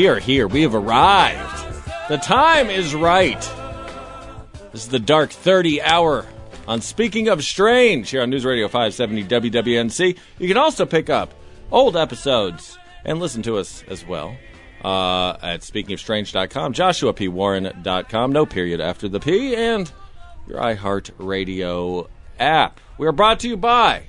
are here. We have arrived. The time is right. This is the Dark 30 Hour on Speaking of Strange here on News Radio 570 WWNC. You can also pick up old episodes and listen to us as well at speakingofstrange.com, joshuapwarren.com, no period after the P, and your iHeartRadio app. We are brought to you by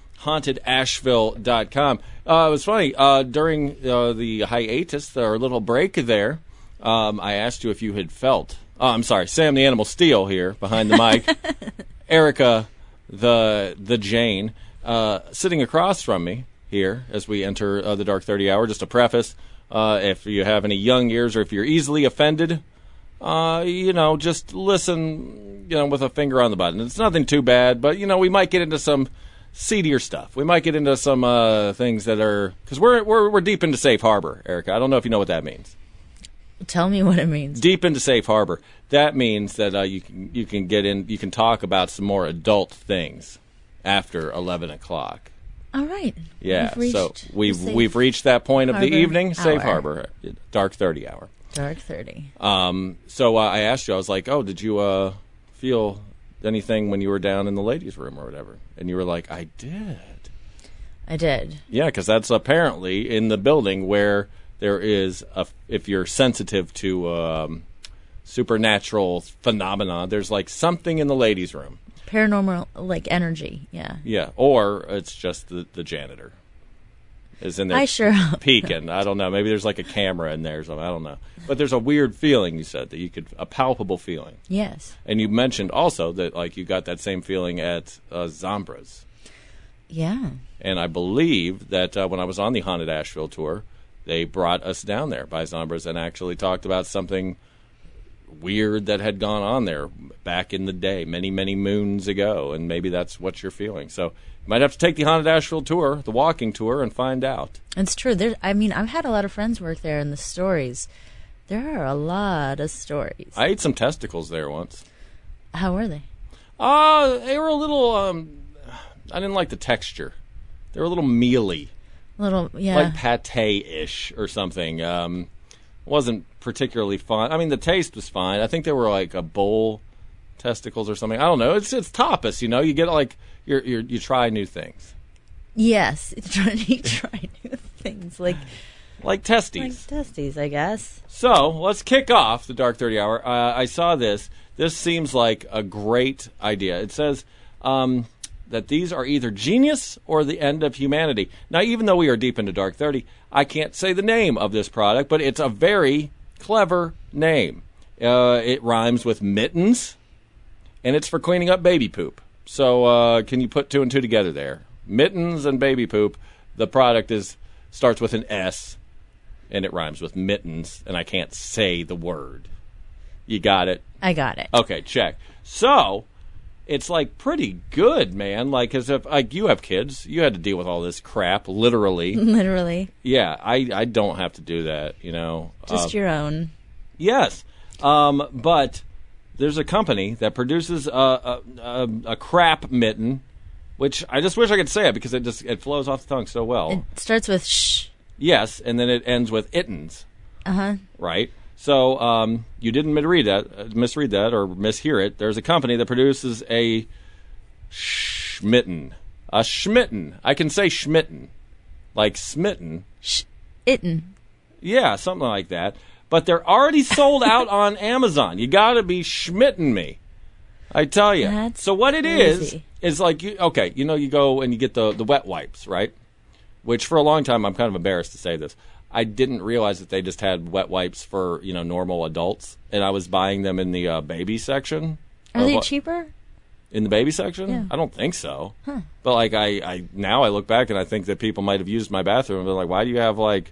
hauntedasheville.com. It was funny, during the hiatus, our little break there, I asked you if you had felt, I'm sorry, Sam the Animal Steel here behind the mic, Erica the Jane, sitting across from me here as we enter the Dark 30 Hour. Just a preface, if you have any young ears or if you're easily offended, just listen, with a finger on the button. It's nothing too bad, but, we might get into some seedier stuff. We might get into some things that are, because we're deep into safe harbor, Erica. I don't know if you know what that means. Tell me what it means. Deep into safe harbor. That means that you can get in. You can talk about some more adult things after 11 o'clock. All right. Yeah. We've reached that point of the evening. Safe hour. harbor. Dark 30 Hour. Dark 30. So I asked you. I was like, "Oh, did you feel anything when you were down in the ladies' room or whatever?" And you were like, "I did." I did. Yeah, because that's apparently in the building where there is if you're sensitive to supernatural phenomena, there's like something in the ladies' room. Paranormal, like energy, yeah. Yeah, or it's just the janitor is in there peeking. I don't know. Maybe there's like a camera in there or something. I don't know. But there's a weird feeling, you said, that a palpable feeling. Yes. And you mentioned also that like you got that same feeling at Zombra's. Yeah. And I believe that when I was on the Haunted Asheville tour, they brought us down there by Zombra's and actually talked about something weird that had gone on there back in the day, many, many moons ago, and maybe that's what you're feeling. So you might have to take the Haunted Asheville tour, the walking tour, and find out. It's true. I've had a lot of friends work there, and the stories, there are a lot of stories. I ate some testicles there once. How were they? They were a little, I didn't like the texture. They were a little mealy. Like pate-ish or something. Wasn't particularly fun. I mean, the taste was fine. I think they were like a bull testicles or something. I don't know. It's tapas, You get like you try new things. Yes, you try new things like testes. Like testes, I guess. So let's kick off the Dark 30 Hour. I saw this. This seems like a great idea. It says that these are either genius or the end of humanity. Now, even though we are deep into Dark 30, I can't say the name of this product, but it's a very clever name. It rhymes with mittens, and it's for cleaning up baby poop. So can you put two and two together there? Mittens and baby poop. The product starts with an S, and it rhymes with mittens, and I can't say the word. You got it? I got it. Okay, check. So it's like pretty good, man. Like, as if you have kids, you had to deal with all this crap, literally. Literally. Yeah, I don't have to do that, Just your own. Yes, but there's a company that produces a crap mitten, which I just wish I could say it because it flows off the tongue so well. It starts with sh. Yes, and then it ends with ittens. Right. So you didn't misread that or mishear it. There's a company that produces a schmitten. A schmitten. I can say schmitten. Like smitten. Itten. Yeah, something like that. But they're already sold out on Amazon. You got to be schmitten me. I tell you. That's so what it crazy. is like, you go and you get the wet wipes, right? Which for a long time, I'm kind of embarrassed to say this. I didn't realize that they just had wet wipes for, normal adults, and I was buying them in the baby section. Are they cheaper? In the baby section? Yeah. I don't think so. Huh. But like I now I look back and I think that people might have used my bathroom and they're like, why do you have like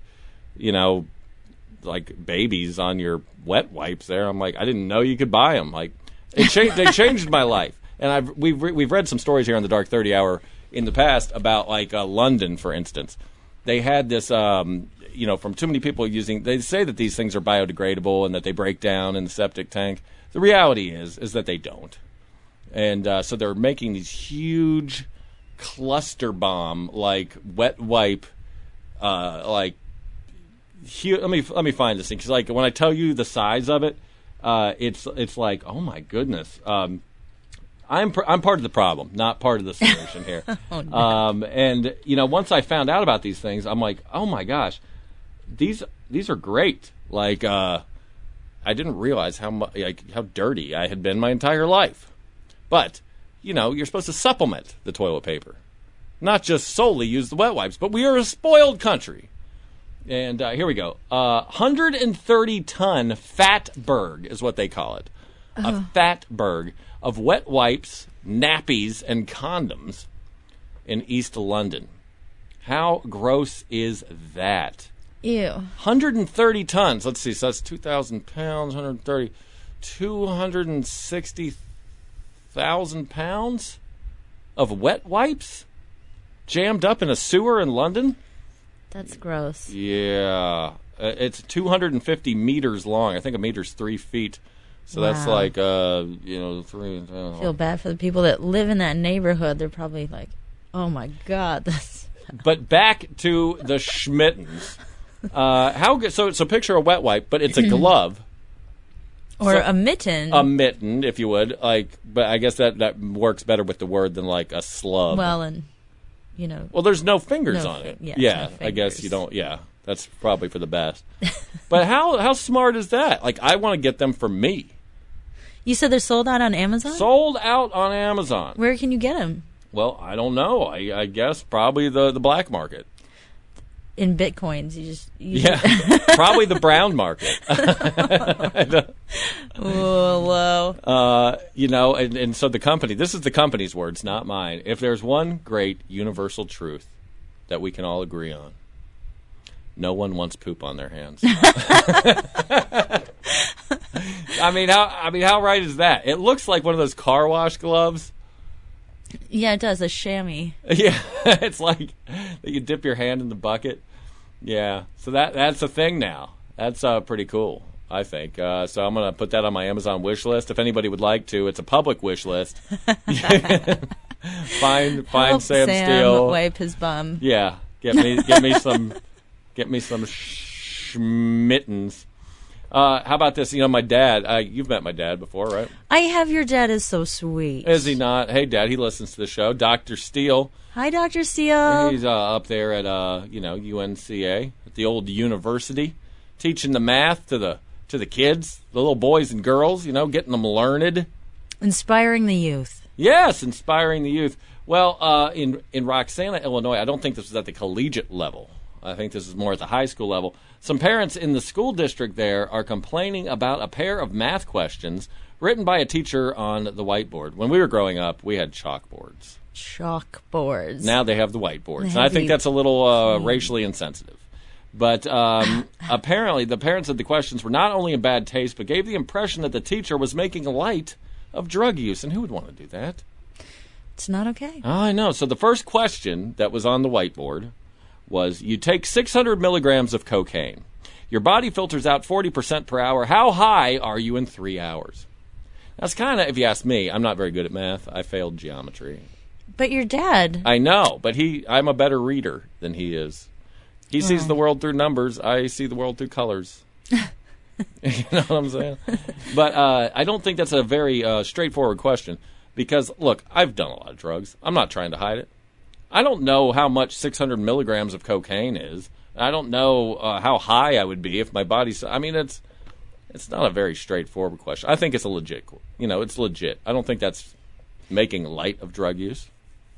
babies on your wet wipes there? I'm like, I didn't know you could buy them. Like they changed my life. And we've read some stories here on the Dark 30 Hour in the past about like London, for instance. They had this from too many people using, they say that these things are biodegradable and that they break down in the septic tank. The reality is that they don't. And so they're making these huge cluster bomb, like wet wipe, let me find this thing, because like when I tell you the size of it, it's like, oh my goodness. I'm part of the problem, not part of the solution here. Oh, no. And once I found out about these things, I'm like, oh my gosh, these are great. Like I didn't realize how dirty I had been my entire life. But you're supposed to supplement the toilet paper, not just solely use the wet wipes. But we are a spoiled country. And here we go. 130-ton fatberg is what they call it. A fatberg of wet wipes, nappies, and condoms in East London. How gross is that? Ew. 130 tons. Let's see. So that's 2,000 pounds, 130. 260,000 pounds of wet wipes jammed up in a sewer in London? That's gross. Yeah. It's 250 meters long. I think a meter's 3 feet. So Wow. that's like, 3. I feel bad for the people that live in that neighborhood. They're probably like, oh my God, that's... But back to the Schmittens. How good? So picture a wet wipe, but it's a glove. Or So- a mitten. A mitten, if you would. But I guess that works better with the word than like a slub. Well, and, Well, there's no fingers No on it. fi- Yeah, no I guess fingers. you don't. Yeah, that's probably for the best. But how smart is that? Like, I want to get them for me. You said they're sold out on Amazon? Sold out on Amazon. Where can you get them? Well, I don't know. I guess probably the black market. In Bitcoins. You Yeah, probably the brown market. Whoa. And so the company, this is the company's words, not mine. If there's one great universal truth that we can all agree on, no one wants poop on their hands. I mean, how right is that? It looks like one of those car wash gloves. Yeah, it does. A chamois. Yeah, it's like that you dip your hand in the bucket. Yeah, so that's a thing now. That's pretty cool, I think. So I'm going to put that on my Amazon wish list. If anybody would like to, it's a public wish list. Find Help Sam Sam Steele. wipe his bum. Yeah, get me some schmittens. How about this? My dad. You've met my dad before, right? I have. Your dad is so sweet. Is he not? Hey, Dad. He listens to the show. Dr. Steele. Hi, Dr. Steele. He's up there at UNCA at the old university, teaching the math to the kids, the little boys and girls. Getting them learned. Inspiring the youth. Yes, inspiring the youth. Well, in Roxana, Illinois, I don't think this is at the collegiate level. I think this is more at the high school level. Some parents in the school district there are complaining about a pair of math questions written by a teacher on the whiteboard. When we were growing up, we had chalkboards. Chalkboards. Now they have the whiteboards. They And I have think the- that's a little racially insensitive. But apparently the parents said the questions were not only in bad taste, but gave the impression that the teacher was making light of drug use. And who would want to do that? It's not okay. Oh, I know. So the first question that was on the whiteboard was, you take 600 milligrams of cocaine. Your body filters out 40% per hour. How high are you in 3 hours? That's kind of, if you ask me, I'm not very good at math. I failed geometry. But your dad. I know, but I'm a better reader than he is. He sees the world through numbers. I see the world through colors. You know what I'm saying? But I don't think that's a very straightforward question because, look, I've done a lot of drugs. I'm not trying to hide it. I don't know how much 600 milligrams of cocaine is. I don't know how high I would be if my body's... I mean, it's not a very straightforward question. I think it's a legit... it's legit. I don't think that's making light of drug use.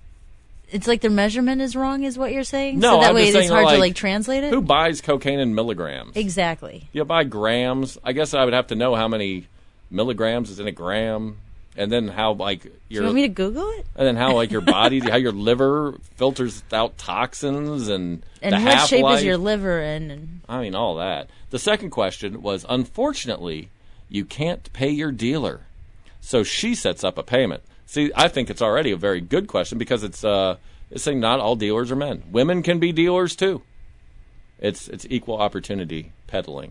It's like their measurement is wrong, is what you're saying? No, so that I'm way just it's saying, hard to like, translate it? Who buys cocaine in milligrams? Exactly. You buy grams. I guess I would have to know how many milligrams is in a gram, and then how Do you want me to Google it? and then how your body, how your liver filters out toxins and And the what shape half-life. is your liver in? And I mean, all that. The second question was, unfortunately, you can't pay your dealer, so she sets up a payment. See, I think it's already a very good question because it's saying not all dealers are men. Women can be dealers too. It's equal opportunity peddling.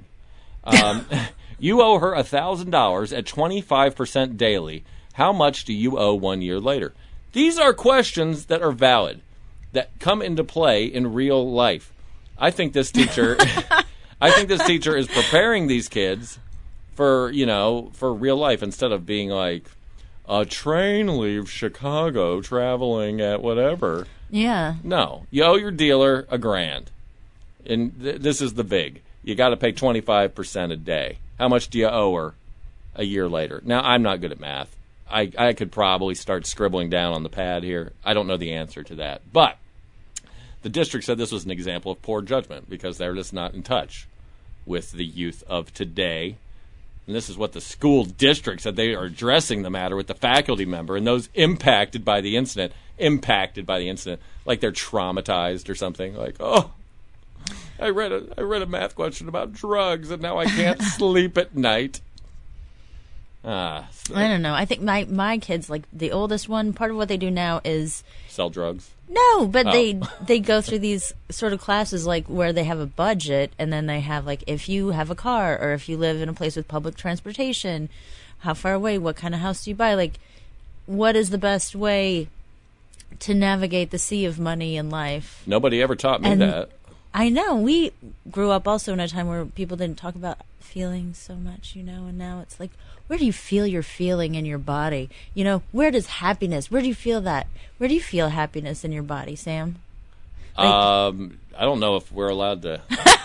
You owe her $1,000 at 25% daily. How much do you owe 1 year later? These are questions that are valid, that come into play in real life. I think this teacher, I think this teacher is preparing these kids for real life instead of being like, a train leaves Chicago traveling at whatever. Yeah. No. You owe your dealer $1,000. And this is the big. You got to pay 25% a day. How much do you owe her a year later? Now, I'm not good at math. I could probably start scribbling down on the pad here. I don't know the answer to that. But the district said this was an example of poor judgment because they're just not in touch with the youth of today. And this is what the school district said. They are addressing the matter with the faculty member and those impacted by the incident, like they're traumatized or something. Like, oh, I read a math question about drugs, and now I can't sleep at night. I don't know. I think my kids, like the oldest one, part of what they do now is sell drugs. No, but they go through these sort of classes like where they have a budget, and then they have like if you have a car or if you live in a place with public transportation, how far away, what kind of house do you buy? Like, what is the best way to navigate the sea of money in life? Nobody ever taught me that. I know. We grew up also in a time where people didn't talk about feelings so much, and now it's like, where do you feel your feeling in your body? Where does happiness, where do you feel that? Where do you feel happiness in your body, Sam? I don't know if we're allowed to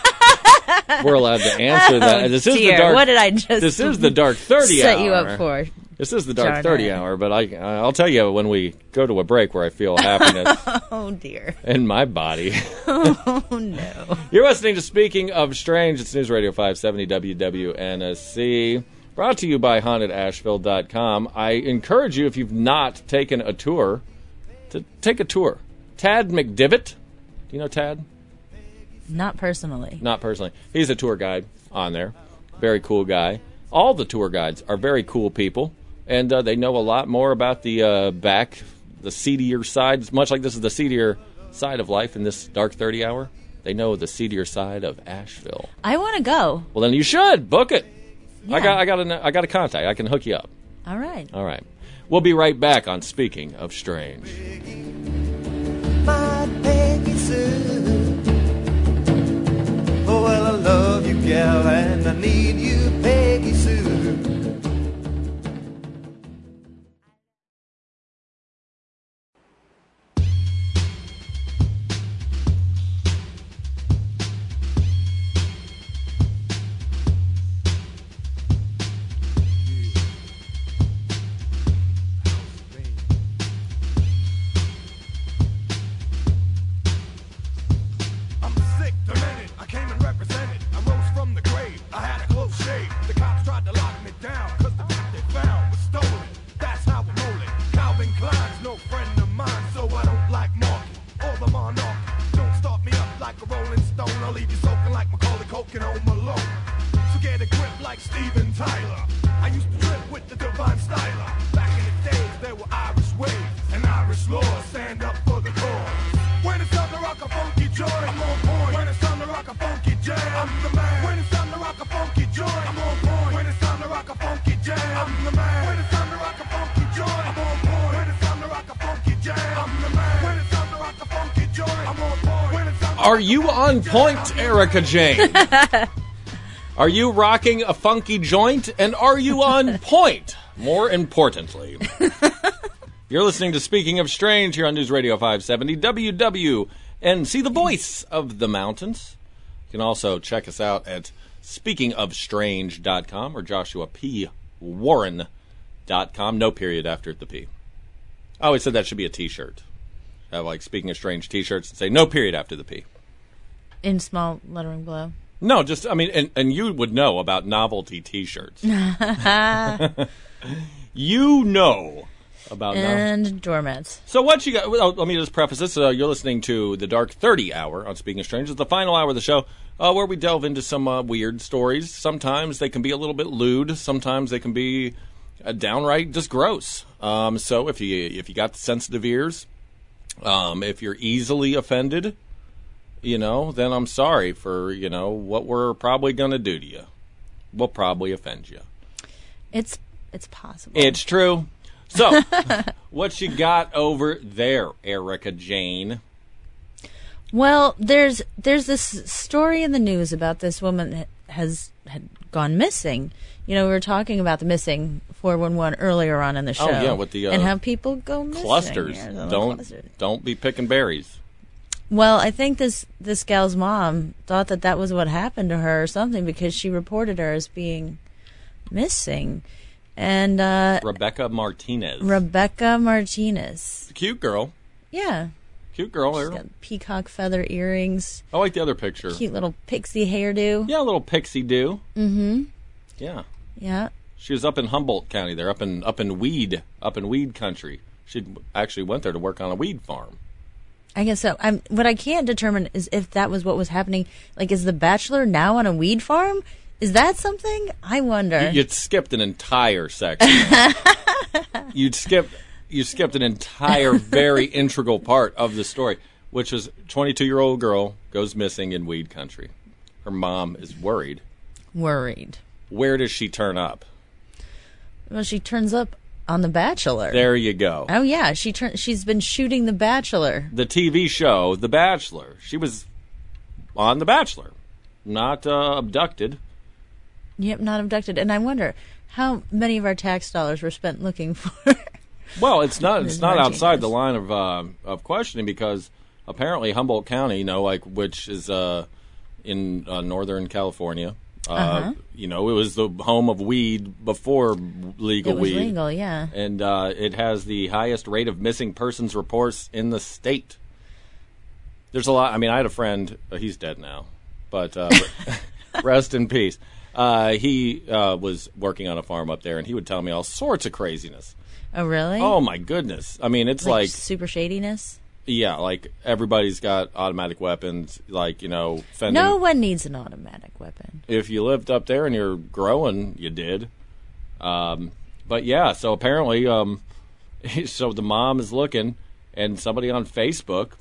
answer that. This is the dark, what did I just This is the Dark 30 set hour. you up for? This is the Dark 30 hour, but I'll tell you when we go to a break where I feel happiness. Oh, dear. In my body. Oh, no. You're listening to Speaking of Strange. It's News Radio 570 WWNSC. Brought to you by HauntedAsheville.com. I encourage you, if you've not taken a tour, to take a tour. Tad McDivitt. Do you know Tad? Not personally. Not personally. He's a tour guide on there. Very cool guy. All the tour guides are very cool people. And they know a lot more about the seedier side. Much like this is the seedier side of life in this Dark 30 hour. They know the seedier side of Asheville. I want to go. Well, then you should. Book it. Yeah. I got a contact. I can hook you up. All right. We'll be right back on Speaking of Strange. My Peggy Sue. Oh, well, I love you, gal, and I need you, Peggy Sue. Are you on point, Erica Jane? Are you rocking a funky joint? And are you on point, more importantly? You're listening to Speaking of Strange here on News Radio 570 WWNC, the voice of the mountains. You can also check us out at speakingofstrange.com or joshuapwarren.com. No period after the P. I always said that should be a T-shirt. Have like Speaking of Strange T-shirts and say no period after the P. In small lettering below. No, just, I mean, and you would know about novelty T-shirts. You know about and doormats. So what you got? Well, let me just preface this. You're listening to the Dark 30 Hour on Speaking of Strange. It's the final hour of the show where we delve into some weird stories. Sometimes they can be a little bit lewd. Sometimes they can be downright just gross. So if you got sensitive ears, if you're easily offended, then I'm sorry for, what we're probably going to do to you. We'll probably offend you. It's possible. It's true. So, what you got over there, Erica Jane? Well, there's this story in the news about this woman that had gone missing. You know, we were talking about the missing 411 earlier on in the show. Oh yeah, with the and how people go missing. clusters. Yeah, the clusters. Don't be picking berries. Well, I think this gal's mom thought that was what happened to her or something, because she reported her as being missing. And Rebecca Martinez. Cute girl. Yeah. Cute girl. She's got peacock feather earrings. I like the other picture. Cute little pixie hairdo. Yeah, a little pixie do. Mm-hmm. Yeah. Yeah. She was up in Humboldt County there, up in weed country. She actually went there to work on a weed farm. I guess so. What I can't determine is if that was what was happening. Like, is The Bachelor now on a weed farm? Is that something? I wonder. You skipped an entire section. You skipped an entire, very integral part of the story, which is 22-year-old girl goes missing in weed country. Her mom is worried. Worried. Where does she turn up? Well, she turns up on The Bachelor. There you go. Oh yeah, she's been shooting The Bachelor. The TV show, The Bachelor. She was on The Bachelor, not abducted. Yep, not abducted. And I wonder how many of our tax dollars were spent looking for. Well, it's not outside the line of questioning, because apparently Humboldt County, which is in northern California. You know, it was the home of weed before legal weed. It was legal, yeah. And it has the highest rate of missing persons reports in the state. There's a lot. I mean, I had a friend. He's dead now, but rest in peace. He was working on a farm up there, and he would tell me all sorts of craziness. Oh, really? Oh, my goodness. I mean, it's like super shadiness? Yeah, like everybody's got automatic weapons, fending. No one needs an automatic weapon. If you lived up there and you're growing, you did. But yeah, so apparently, so the mom is looking, and somebody on Facebook,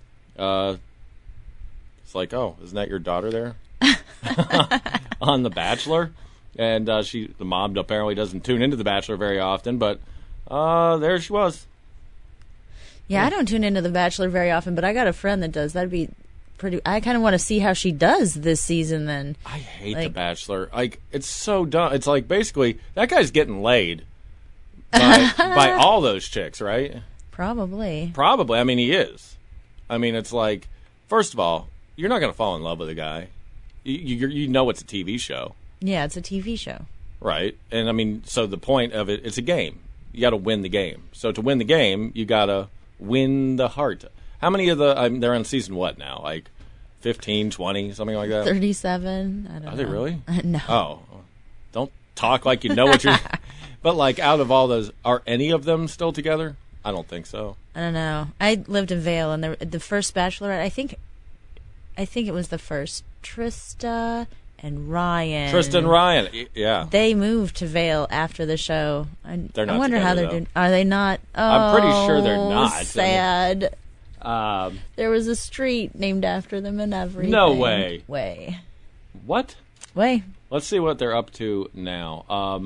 it's like, oh, isn't that your daughter there? On The Bachelor? And the mom apparently doesn't tune into The Bachelor very often, but there she was. Yeah, I don't tune into The Bachelor very often, but I got a friend that does. That'd be pretty. I kind of want to see how she does this season. Then I hate The Bachelor. It's so dumb. It's like basically that guy's getting laid by all those chicks, right? Probably. I mean, he is. I mean, it's like, first of all, you're not going to fall in love with a guy. You know it's a TV show. Yeah, it's a TV show. Right. And I mean, so the point of it's a game. You got to win the game. So to win the game, you got to win the heart. How many of they're on season what now? Like 15, 20, something like that? 37. I don't know. Are they really? No. Oh. Don't talk like you know what you're... But like out of all those, are any of them still together? I don't think so. I don't know. I lived in Vail, and the first Bachelorette, I think it was the first, Trista and Ryan. Yeah. They moved to Vail after the show. They're not I wonder how they're doing. Are they not? Oh, I'm pretty sure they're not. Sad. There was a street named after them and everything. No way. What? Way. Let's see what they're up to now.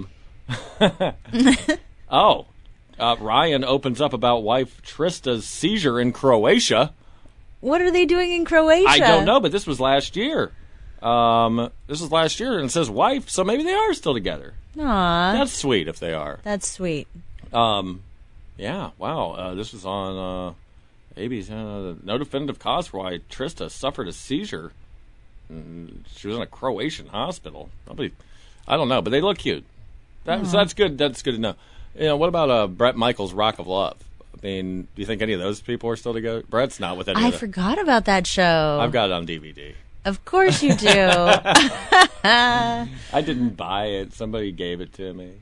Ryan opens up about wife Trista's seizure in Croatia. What are they doing in Croatia? I don't know, but this was last year. And it says wife, so maybe they are still together. Aww. That's sweet if they are. That's sweet. Yeah, wow. This was on AB's no definitive cause for why Trista suffered a seizure. She was in a Croatian hospital. I don't know, but they look cute. So that's good. That's good to know. What about Bret Michaels' Rock of Love? I mean, do you think any of those people are still together? Bret's not with any of them. I forgot about that show. I've got it on DVD. Of course you do. I didn't buy it. Somebody gave it to me.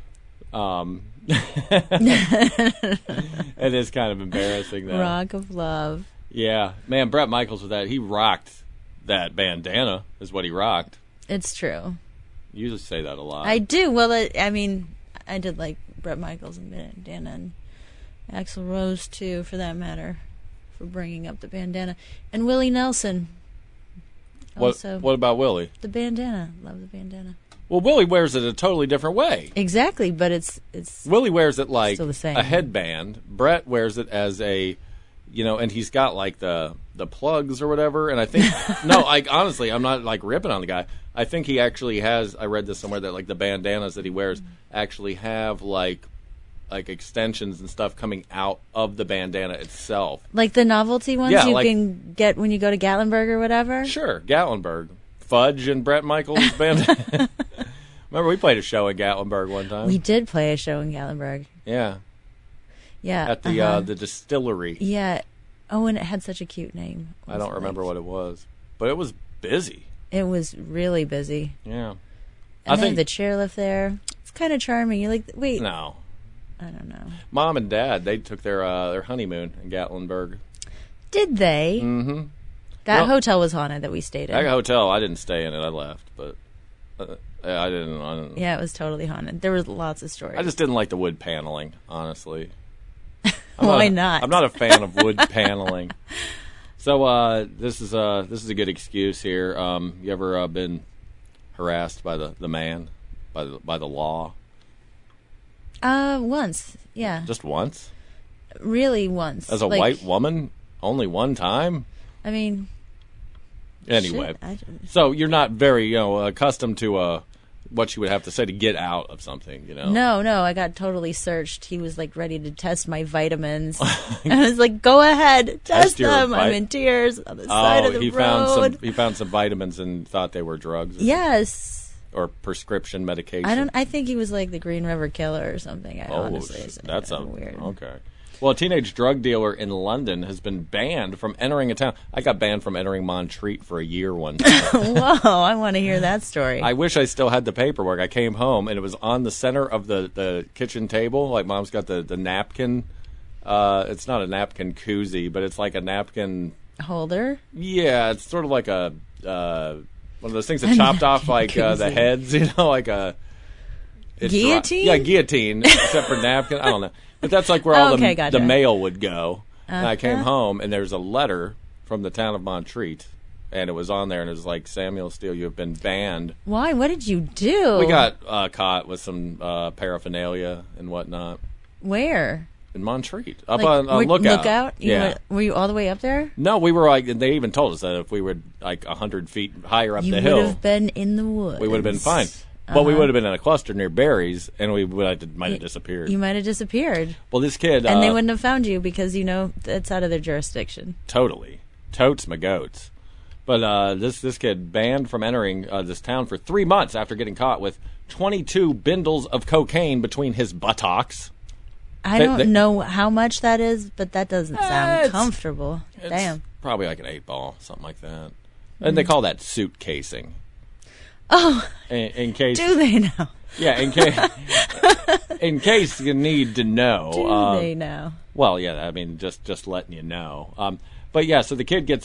It is kind of embarrassing, though. Rock of Love. Yeah. Man, Bret Michaels with that, he rocked that bandana, is what he rocked. It's true. You just say that a lot. I do. Well, I did like Bret Michaels and bandana, and Axl Rose, too, for that matter, for bringing up the bandana. And Willie Nelson. What about Willie? The bandana. Love the bandana. Well, Willie wears it a totally different way. Exactly, but it's Willie wears it like still the same. a headband. Bret wears it as a and he's got like the plugs or whatever. And I think no, like honestly, I'm not like ripping on the guy. I think he actually has. I read this somewhere that like the bandanas that he wears actually have like extensions and stuff coming out of the bandana itself. Like the novelty ones Yeah, you like- can get when you go to Gatlinburg or whatever? Sure, Gatlinburg, Fudge and Brett Michaels bandana. Remember, we played a show in Gatlinburg one time. We did play a show in Gatlinburg. Yeah, Yeah. at the distillery. Yeah. Oh, and it had such a cute name. I don't remember what it was, but it was busy. It was really busy. Yeah, And they have the chairlift there. It's kind of charming. You're like, wait. no. I don't know. Mom and Dad, they took their honeymoon in Gatlinburg. Did they? Mm-hmm. That No. hotel was haunted that we stayed in. That hotel, I didn't stay in it. I left, but I didn't. Yeah, it was totally haunted. There was lots of stories. I just didn't like the wood paneling, honestly. Why not? I'm not a fan of wood paneling. So this is a good excuse here. You ever been harassed by the man, by the law? Once. Yeah. Just once? Really once. As a white woman? Only one time? I mean. Anyway. Shit, So you're not very, accustomed to what you would have to say to get out of something, No, I got totally searched. He was like ready to test my vitamins. I was like, "Go ahead, test your them." I'm in tears on the side of the he road. he found some vitamins and thought they were drugs. Yes. Or prescription medication. I think he was like the Green River Killer or something. Honestly, that's weird. Okay. Well, a teenage drug dealer in London has been banned from entering a town. I got banned from entering Montreat for a year one time. Whoa, I want to hear that story. I wish I still had the paperwork. I came home and it was on the center of the kitchen table. Like Mom's got the napkin. It's not a napkin koozie, but it's like a napkin Holder? Yeah, it's sort of like a one of those things that chopped off like the heads, like a guillotine. Yeah, guillotine, except for napkin. I don't know, but that's like where all the mail would go. And I came home and there's a letter from the town of Montreat, and it was on there, and it was like, Samuel Steele, you have been banned. Why? What did you do? We got caught with some paraphernalia and whatnot. Where? In Montreat, up on Lookout. Lookout? Yeah. Were you all the way up there? No, we were like, they even told us that if we were like 100 feet higher up the hill, you would have been in the woods. We would have been fine. But we would have been in a cluster near berries, and we might have disappeared. You might have disappeared. Well, this kid... And they wouldn't have found you because, it's out of their jurisdiction. Totally. Totes my goats. But this kid banned from entering this town for 3 months after getting caught with 22 bindles of cocaine between his buttocks. I don't know how much that is, but that doesn't sound comfortable. Damn. Probably like an 8-ball, something like that. And they call that suitcasing. Oh. In case... Do they know? Yeah, in case you need to know. Do they know? Well, yeah, I mean, just letting you know. But yeah, so the kid gets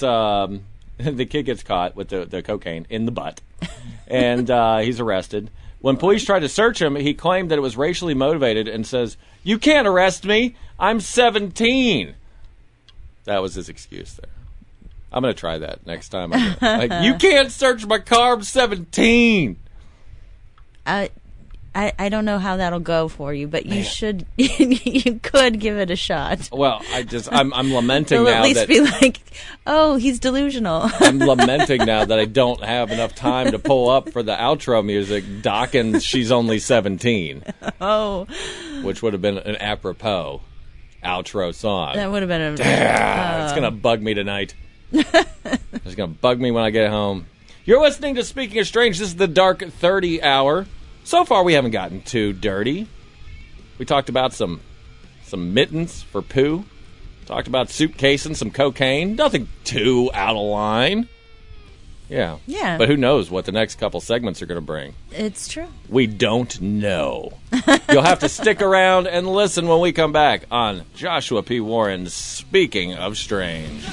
caught with the cocaine in the butt, and he's arrested. When police tried to search him, he claimed that it was racially motivated and says, "You can't arrest me. I'm 17." That was his excuse there. I'm going to try that next time. Like, you can't search my car. I'm 17. I don't know how that'll go for you, but you should. You could give it a shot. Well, I'm lamenting They'll now at least that be like, "Oh, he's delusional." I'm lamenting now that I don't have enough time to pull up for the outro music. Dawkins, she's only 17. Oh, which would have been an apropos outro song. That would have been a. It's gonna bug me tonight. It's gonna bug me when I get home. You're listening to Speaking of Strange. This is the Dark 30 Hour. So far, we haven't gotten too dirty. We talked about some mittens for poo. Talked about suitcasing, some cocaine. Nothing too out of line. Yeah. Yeah. But who knows what the next couple segments are going to bring. It's true. We don't know. You'll have to stick around and listen when we come back on Joshua P. Warren's Speaking of Strange.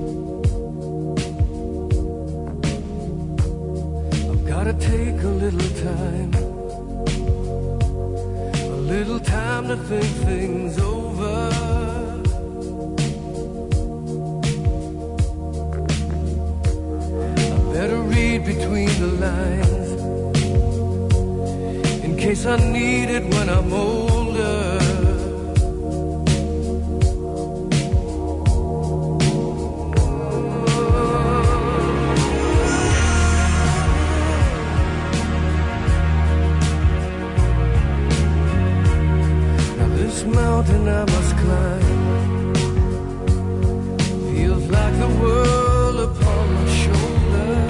Gotta take a little time. A little time to think things over. I better read between the lines in case I need it when I'm older. This mountain I must climb feels like the world upon my shoulder.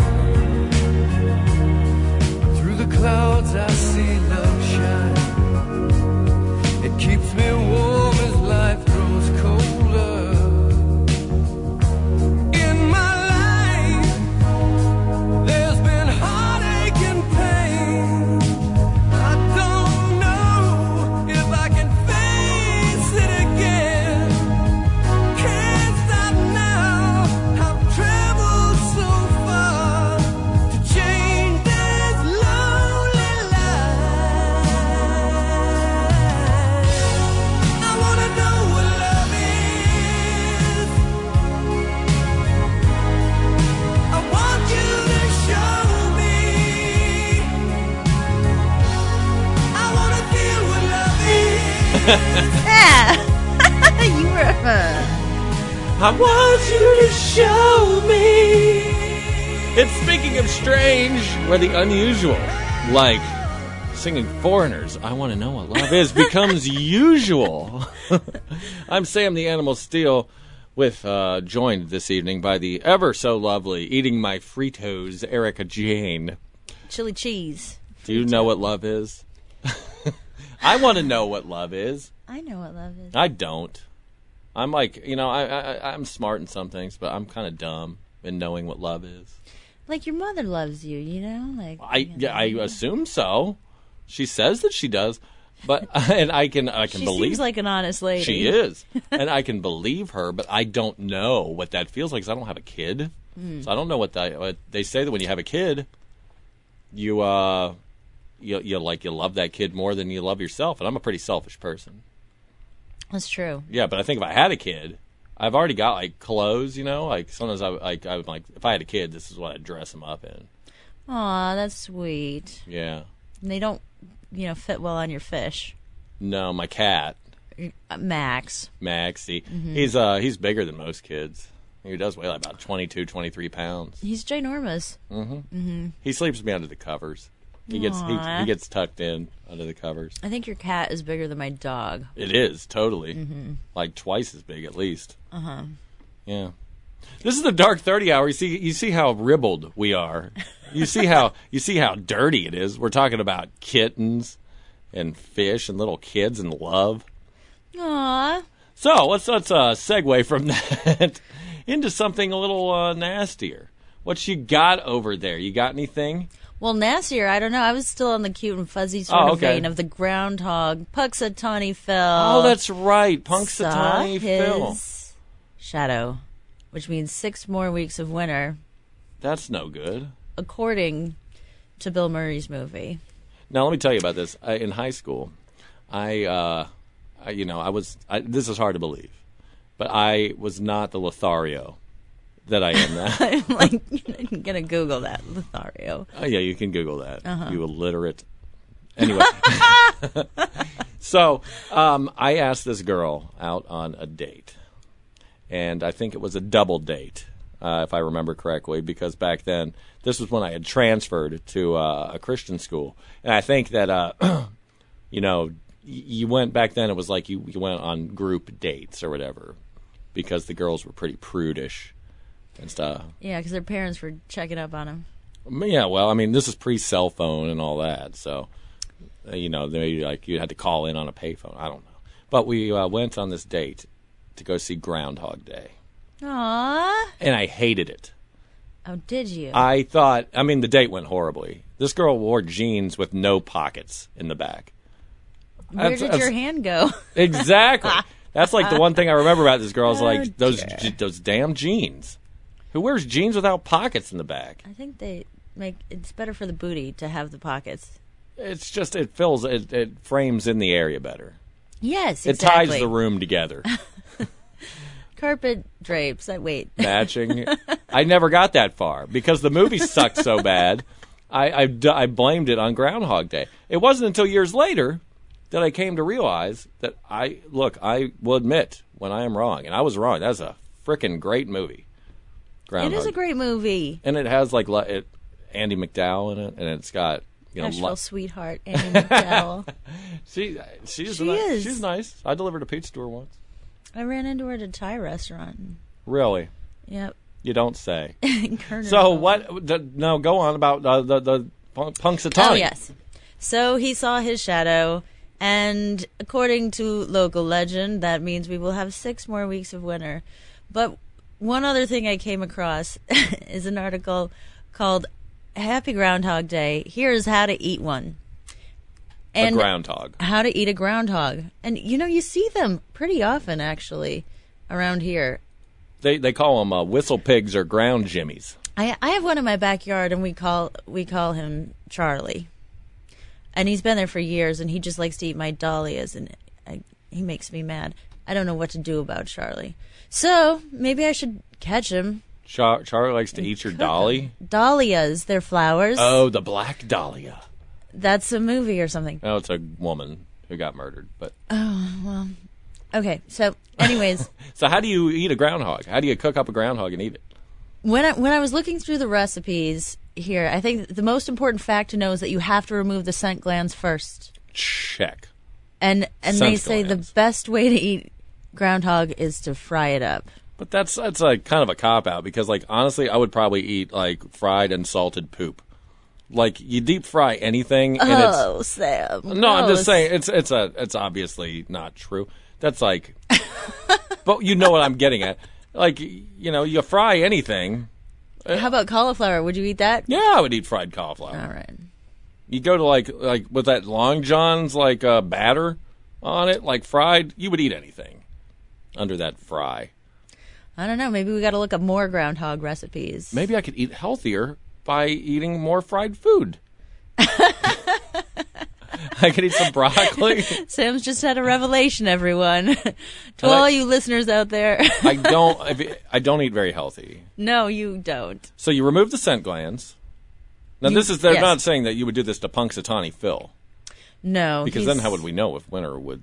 Through the clouds I see love shine. It keeps me warm as life grows colder. In my life there's been heartache and pain. I don't know if I can face it again. Can't stop now. I've traveled so far to change this lonely life. I wanna know what love is. I want you to show me. I wanna feel what love is. Yeah. You were. I want you to show me. It's Speaking of Strange, where the unusual, like singing Foreigners, I Want to Know What Love Is, becomes usual. I'm Sam the Animal Steel, with joined this evening by the ever so lovely, eating my Fritos, Erica Jane. Chili cheese. Do you know what love is? I want to know what love is. I know what love is. I don't. I'm like, I'm smart in some things, but I'm kind of dumb in knowing what love is. Like your mother loves you, you know? Like I assume so. She says that she does, but and I can she believe. seems like an honest lady. She is, and I can believe her, but I don't know what that feels like because I don't have a kid, so I don't know what they say that when you have a kid, you love that kid more than you love yourself, and I'm a pretty selfish person. That's true. Yeah, but I think if I had a kid, I've already got like clothes, like sometimes I'm like if I had a kid, this is what I'd dress him up in. Aw, that's sweet. Yeah. And they don't, fit well on your fish. No, my cat, Max. Maxie, Mm-hmm. he's bigger than most kids. He does weigh like about 22, 23 pounds. He's ginormous. He sleeps with me under the covers. He gets tucked in under the covers. I think your cat is bigger than my dog. It is totally like twice as big at least. Yeah. This is the Dark 30 Hour. You see how ribbled we are. You see how dirty it is. We're talking about kittens and fish and little kids and love. Aw. So let's segue from that into something a little nastier. What you got over there? You got anything? Well, nastier, I don't know. I was still on the cute and fuzzy vein of the groundhog, Punxsutawney Phil. Oh, that's right. Punxsutawney saw Phil. his shadow, which means 6 more weeks of winter, That's no good. according to Bill Murray's movie. Now, let me tell you about this. In high school, this is hard to believe, but I was not the Lothario that I am now. I'm like, I'm going to Google that, Lothario. Oh, yeah, you can Google that. You illiterate. Anyway. So, I asked this girl out on a date. And I think it was a double date, if I remember correctly, because back then, this was when I had transferred to a Christian school. And I think that, you went, back then it was like you went on group dates or whatever, because the girls were pretty prudish and stuff. Yeah, because their parents were checking up on him. Yeah, well, I mean, this is pre-cell phone and all that, so, you had to call in on a payphone. I don't know. But we went on this date to go see Groundhog Day. Aww. And I hated it. Oh, did you? The date went horribly. This girl wore jeans with no pockets in the back. Where did your hand go? Exactly. That's like the one thing I remember about this girl is Oh, those damn jeans. Who wears jeans without pockets in the back? I think they it's better for the booty to have the pockets. It's just it fills it frames in the area better. Yes, It exactly. ties the room together. Carpet drapes. Wait. Matching. I never got that far because the movie sucked so bad. I blamed it on Groundhog Day. It wasn't until years later that I came to realize that I will admit when I am wrong, and I was wrong. That's a frickin' great movie. Groundhog. It is a great movie. And it has Andy McDowell in it, and it's got Nashville sweetheart Annie McDowell. She's nice. I delivered a pizza to her once. I ran into her at a Thai restaurant. Really? Yep. You don't say. Kernersville. So what? No, go on about the Punxsutawney. Oh yes. So he saw his shadow, and according to local legend, that means we will have 6 more weeks of winter. But one other thing I came across is an article called "Happy Groundhog Day. Here's how to eat one." And a groundhog. How to eat a groundhog. And, you see them pretty often, actually, around here. They call them whistle pigs or ground jimmies. I have one in my backyard, and we call him Charlie. And he's been there for years, and he just likes to eat my dahlias, and he makes me mad. I don't know what to do about Charlie. So, maybe I should catch him. Charlie likes to eat your dolly? Dahlias, they're flowers. Oh, the Black Dahlia. That's a movie or something. Oh, it's a woman who got murdered. But Okay, so anyways. So how do you eat a groundhog? How do you cook up a groundhog and eat it? When I was looking through the recipes here, I think the most important fact to know is that you have to remove the scent glands first. Check. And they say glands. the best way to eat groundhog is to fry it up. But that's like kind of a cop-out because, honestly, I would probably eat, fried and salted poop. You deep fry anything, and Sam. No, I'm just saying it's obviously not true. That's but you know what I'm getting at. You fry anything. How about cauliflower? Would you eat that? Yeah, I would eat fried cauliflower. All right. You go to like with that Long John's batter on it, fried. You would eat anything under that fry. I don't know. Maybe we got to look up more groundhog recipes. Maybe I could eat healthier by eating more fried food. I could eat some broccoli. Sam's just had a revelation, everyone. To all you listeners out there. I don't eat very healthy. No, you don't. So you remove the scent glands. Now they're not saying that you would do this to Punxsutawney Phil. No. Because then how would we know if winter would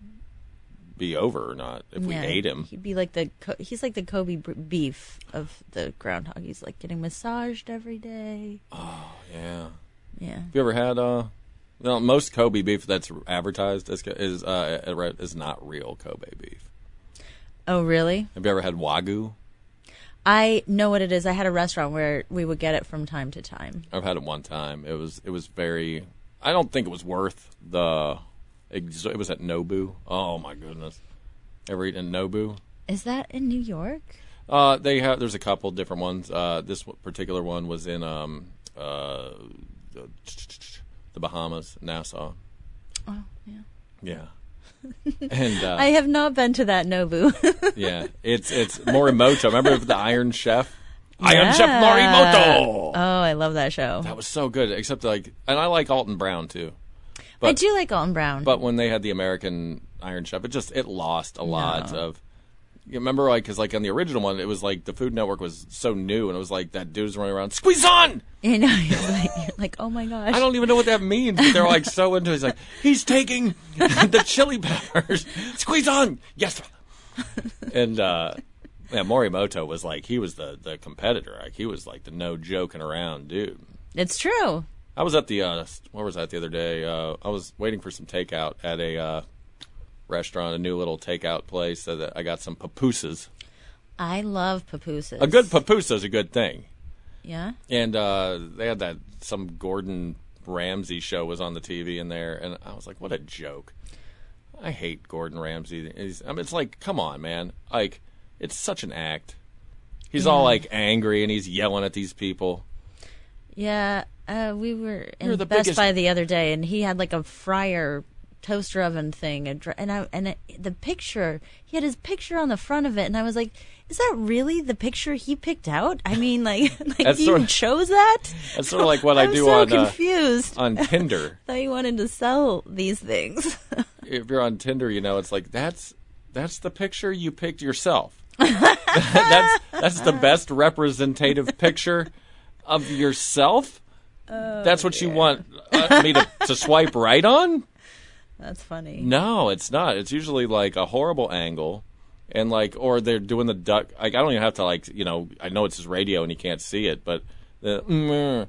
be over or not if we ate him? He'd be he's like the Kobe beef of the groundhog. He's getting massaged every day. Oh, yeah. Yeah. Have you ever had most Kobe beef that's advertised is not real Kobe beef. Oh, really? Have you ever had Wagyu? I know what it is. I had a restaurant where we would get it from time to time. I've had it one time. It was very. I don't think it was worth the. It was at Nobu. Oh my goodness! Ever eaten at Nobu? Is that in New York? There's a couple different ones. This particular one was in the Bahamas, Nassau. Oh yeah. Yeah. And I have not been to that Nobu. Yeah, it's Morimoto. Remember the Iron Chef? Iron Chef Morimoto. Oh, I love that show. That was so good. Except and I like Alton Brown too. I do like Alton Brown. But when they had the American Iron Chef, it lost a lot of. You remember, because on the original one, it was the Food Network was so new, and it was that dude's running around, squeeze on! You know, you're like, oh my gosh. I don't even know what that means, but they're so into it. He's taking the chili peppers, squeeze on! Yes! And, Morimoto was he was the competitor. He was the no joking around dude. It's true. I was at the, where was that the other day? I was waiting for some takeout at a, restaurant, a new little takeout place, so that I got some pupusas. I love pupusas. A good pupusa is a good thing. Yeah? And they had some Gordon Ramsay show was on the TV in there, and I was like, what a joke. I hate Gordon Ramsay. It's come on, man. It's such an act. He's all angry, and he's yelling at these people. Yeah, we were in Best Buy the other day, and he had a fryer toaster oven thing, the picture, he had his picture on the front of it, and I was like, is that really the picture he picked out? I mean, like you chose that? That's sort of like what I do so confused. On Tinder. I thought you wanted to sell these things. If you're on Tinder, it's like that's the picture you picked yourself. That's the best representative picture of yourself. That's what you want me to swipe right on? That's funny. No, it's not. It's usually like a horrible angle, and or they're doing the duck. Like, I don't even have to I know it's his radio and you can't see it, but the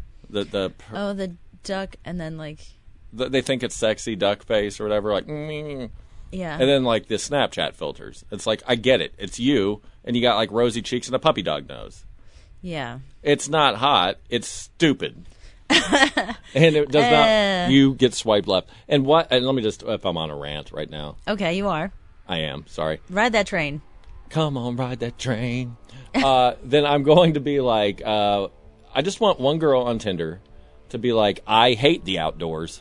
duck, and then they think it's sexy duck face or whatever. Yeah. And then the Snapchat filters. It's like, I get it. It's you, and you got rosy cheeks and a puppy dog nose. Yeah. It's not hot. It's stupid. And it does not. You get swiped left. And what? And let me just. If I'm on a rant right now. Okay, you are. I am. Sorry. Ride that train. Come on, ride that train. Then I'm going to be I just want one girl on Tinder to be I hate the outdoors.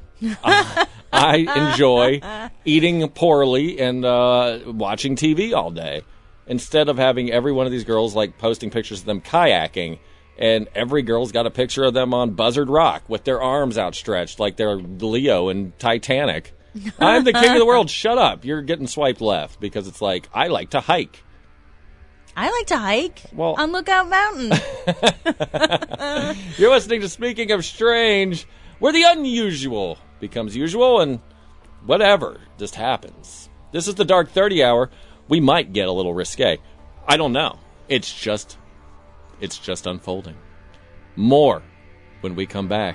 I enjoy eating poorly and watching TV all day. Instead of having every one of these girls posting pictures of them kayaking, and every girl's got a picture of them on Buzzard Rock with their arms outstretched like they're Leo in Titanic. I'm the king of the world. Shut up. You're getting swiped left because it's I like to hike. I like to hike well, on Lookout Mountain. You're listening to Speaking of Strange, where the unusual becomes usual and whatever just happens. This is the Dark 30 Hour. We might get a little risque. I don't know. It's just unfolding. More when we come back.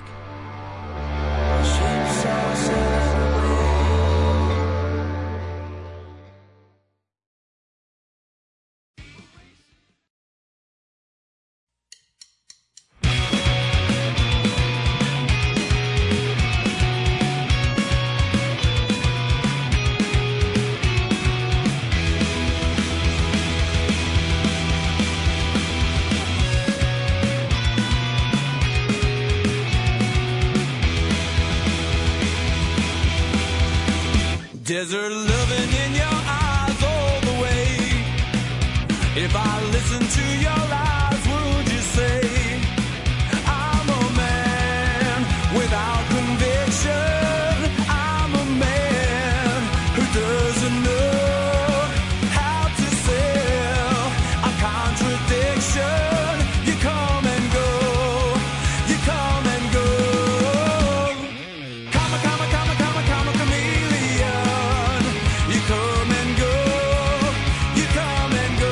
Desert loving in your eyes all the way. If I listen to your lies, would you say I'm a man without conviction? I'm a man who doesn't know how to sell a contradiction. You come and go, you come and go. Come, chameleon. You come and go, you come and go.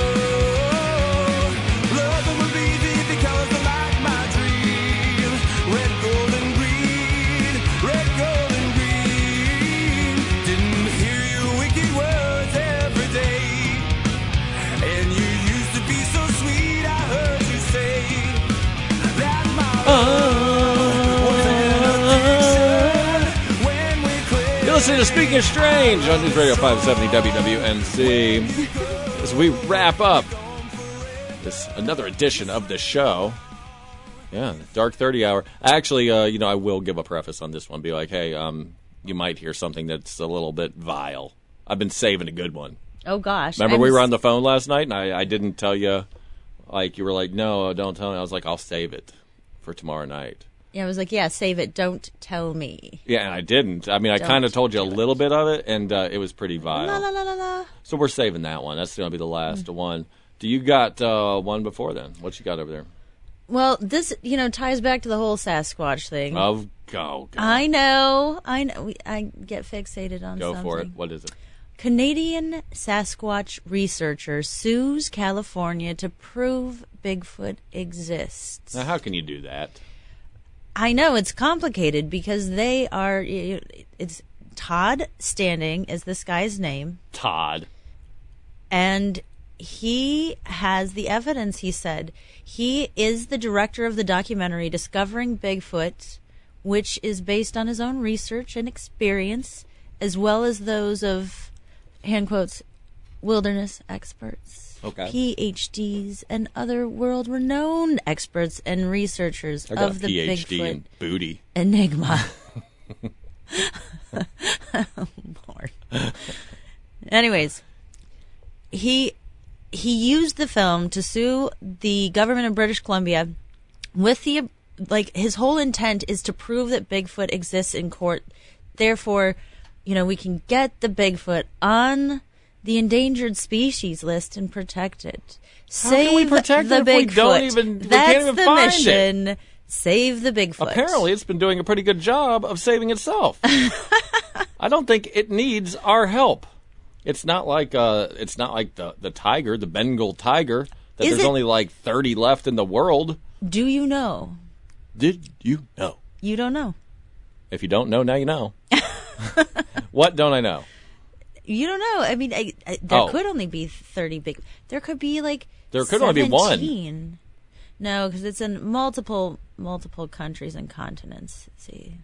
Loving will be easy because I like my dreams. Red, gold, and green, red, gold, and green. Didn't hear your wicked words every day. And you used to be so sweet, I heard you say that my love was an addiction when we quit. You're listening to Speaking of Strange on News Radio 570 WWNC. As we wrap up this another edition of the show. Yeah, Dark 30 Hour. Actually, I will give a preface on this one. Be like, hey, you might hear something that's a little bit vile. I've been saving a good one. Oh, gosh. Remember we were on the phone last night, and I didn't tell you, you were like, no, don't tell me. I was like, I'll save it for tomorrow night. Yeah, I was like, yeah, save it. Don't tell me. Yeah, and I didn't. I mean, I kind of told you a little bit of it, and it was pretty vile. La, la, la, la, la. So we're saving that one. That's going to be the last one. Do you got one before then? What you got over there? Well, this, ties back to the whole Sasquatch thing. Go. I know. I get fixated on Go something. for it. What is it? Canadian Sasquatch researcher sues California to prove Bigfoot exists. Now, how can you do that? I know, it's complicated because they are, it's Todd Standing is this guy's name. Todd. And he has the evidence, he said. He is the director of the documentary Discovering Bigfoot, which is based on his own research and experience, as well as those of, hand quotes, wilderness experts. Okay. PhDs and other world-renowned experts and researchers I got of a the PhD Bigfoot in booty. enigma. Lord. Anyways, he used the film to sue the government of British Columbia with the, like, his whole intent is to prove that Bigfoot exists in court. Therefore, we can get the Bigfoot on the endangered species list and protect it. How can we protect it if we don't even, we can't even find mission. it? Save the Bigfoot. Apparently, it's been doing a pretty good job of saving itself. I don't think it needs our help. It's not like the tiger, the Bengal tiger, that there's only like 30 left in the world. Do you know? Did you know? You don't know. If you don't know, now you know. What don't I know? You don't know. I mean, there could only be 30 big. There could be like there could 17. only be one. No, because it's in multiple countries and continents. See,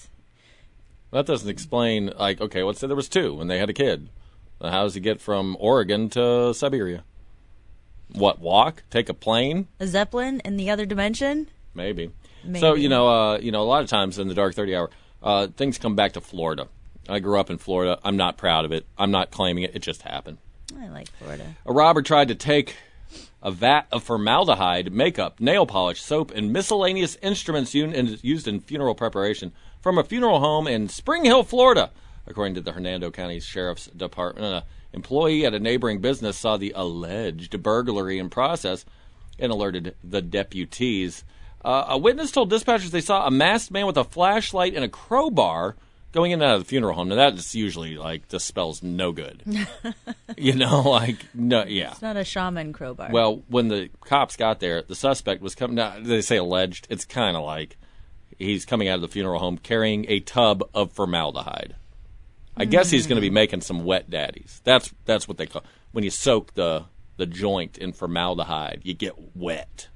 that doesn't explain. Like, okay, let's say there was 2 and they had a kid. How does he get from Oregon to Siberia? What, walk? Take a plane? A Zeppelin in the other dimension? Maybe. So a lot of times in the Dark 30 Hour, things come back to Florida. I grew up in Florida. I'm not proud of it. I'm not claiming it. It just happened. I like Florida. A robber tried to take a vat of formaldehyde, makeup, nail polish, soap, and miscellaneous instruments used in funeral preparation from a funeral home in Spring Hill, Florida. According to the Hernando County Sheriff's Department, an employee at a neighboring business saw the alleged burglary in process and alerted the deputies. A witness told dispatchers they saw a masked man with a flashlight and a crowbar going in and out of the funeral home. Now, that's usually, like, this spells no good. No, yeah. It's not a shaman crowbar. Well, when the cops got there, the suspect was coming out. They say alleged. It's kind of like he's coming out of the funeral home carrying a tub of formaldehyde. I guess he's going to be making some wet daddies. That's what they call when you soak the joint in formaldehyde. You get wet.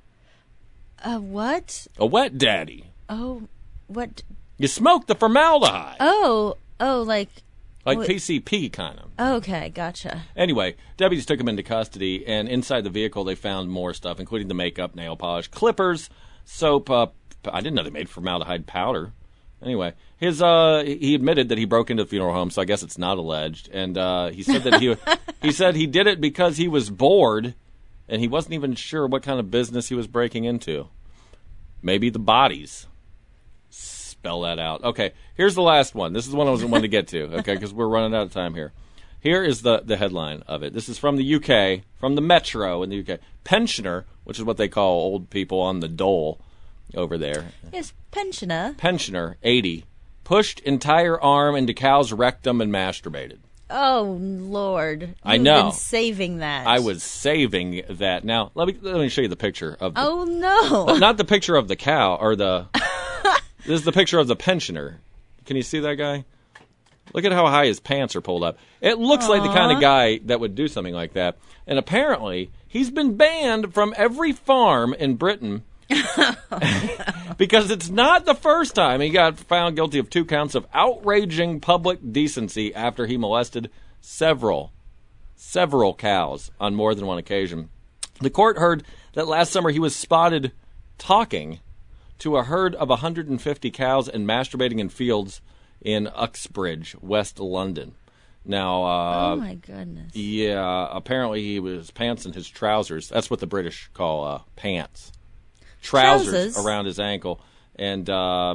What? A wet daddy. Oh, what? You smoke the formaldehyde. Oh, like PCP kind of. Okay, gotcha. Anyway, deputies took him into custody, and inside the vehicle they found more stuff, including the makeup, nail polish, clippers, soap. I didn't know they made formaldehyde powder. Anyway, he admitted that he broke into the funeral home, so I guess it's not alleged. And he said that he said he did it because he was bored, and he wasn't even sure what kind of business he was breaking into. Maybe the bodies. Spell that out. Okay, here's the last one. This is the one I was wanting to get to. Okay, because we're running out of time here. Here is the headline of it. This is from the UK, from the Metro in the UK. Pensioner, which is what they call old people on the dole over there. Yes, pensioner. Pensioner, 80, pushed entire arm into cow's rectum and masturbated. Oh, Lord. I know. You've been saving that. I was saving that. Now, let me show you the picture of the... Oh, no. Not the picture of the cow, or the... This is the picture of the pensioner. Can you see that guy? Look at how high his pants are pulled up. It looks like the kind of guy that would do something like that. And apparently, he's been banned from every farm in Britain because it's not the first time he got found guilty of 2 counts of outraging public decency after he molested several cows on more than one occasion. The court heard that last summer he was spotted talking to a herd of 150 cows and masturbating in fields in Uxbridge, West London. Now, oh my goodness. Yeah, apparently he was pantsing his trousers. That's what the British call pants. Trousers around his ankle. And,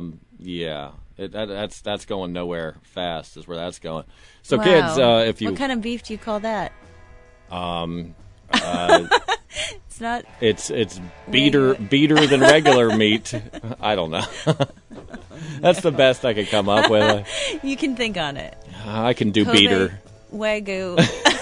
that's going nowhere fast is where that's going. So, wow. Kids, if you... What kind of beef do you call that? It's not... It's beater than regular meat. I don't know. That's the best I could come up with. You can think on it. I can do beater. Wagyu.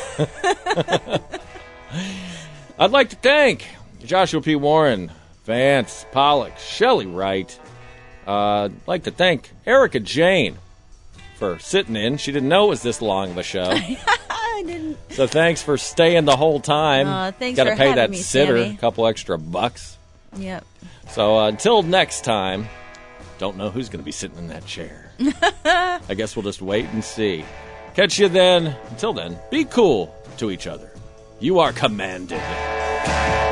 I'd like to thank Joshua P. Warren, Vance Pollock, Shelley Wright. I'd like to thank Erica Jane for sitting in. She didn't know it was this long of a show. I didn't. So thanks for staying the whole time. Thanks Gotta for pay having that me, sitter Sammy. a couple extra bucks. Yep. So until next time, don't know who's going to be sitting in that chair. I guess we'll just wait and see. Catch you then. Until then, be cool to each other. You are commanded.